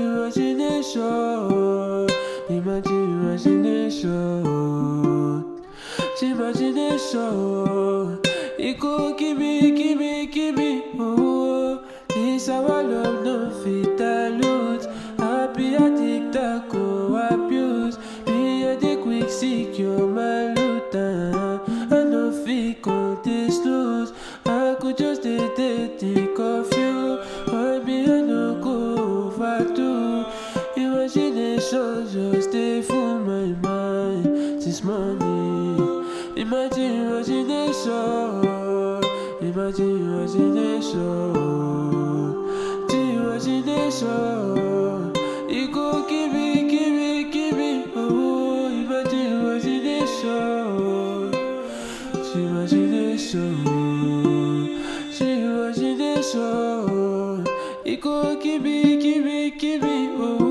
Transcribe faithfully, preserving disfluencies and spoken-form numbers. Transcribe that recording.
imagination, imagination, imagination. It go give me, give me, give me, oh. This our love no fit dilute. Happy addict that go abuse. Me a the quick secure my loot. uh. I no fit on this lose. I could just take think of you. Why me I no go overdo. Imagination just stay full my mind this morning. Imagine imagination, imagine imagination, imagination. It go give me, give me, give me, oh, imagine imagination, imagination, imagination. It go give me, give me, give me, oh.